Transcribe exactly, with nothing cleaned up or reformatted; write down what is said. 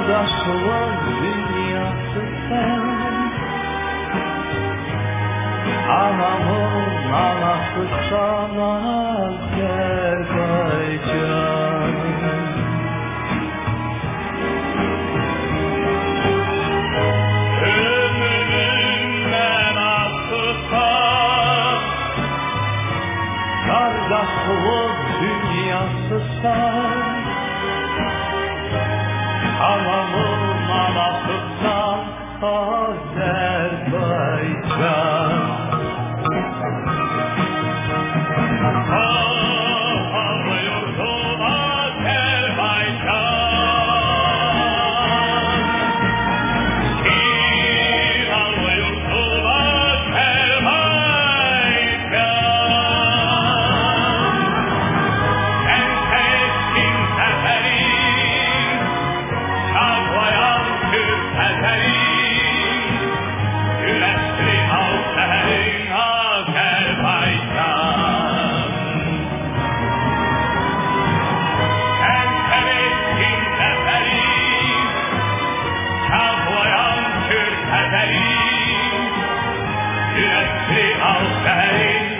Kardeşliğin dünyası sen, anamın anası sana Azerbaycan. Ömrümün menası sen, kardeşliğin dünyası sen, anamın anasından Azerbaycan. Ağlı yurdum Azerbaycan, İranlı yurdum Azerbaycan. Sen seçtin seferi, saklayan Türk eserin, güneşli al seherin Azerbaycan. Sen seçtin seferi, saklayan Türk eserin, güneşli al seherin